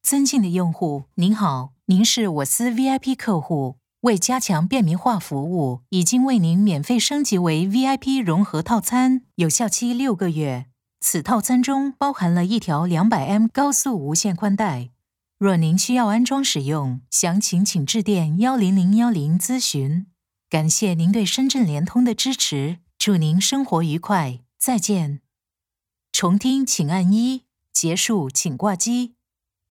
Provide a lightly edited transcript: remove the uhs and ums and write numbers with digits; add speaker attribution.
Speaker 1: 尊敬的用户，您好，您是我司 VIP 客户。为加强便民化服务，已经为您免费升级为 VIP 融合套餐，有效期6个月。此套餐中包含了一条200M 高速无线宽带。若您需要安装使用，详情请致电10010咨询。感谢您对深圳联通的支持，祝您生活愉快，再见。重听请按1，结束请挂机。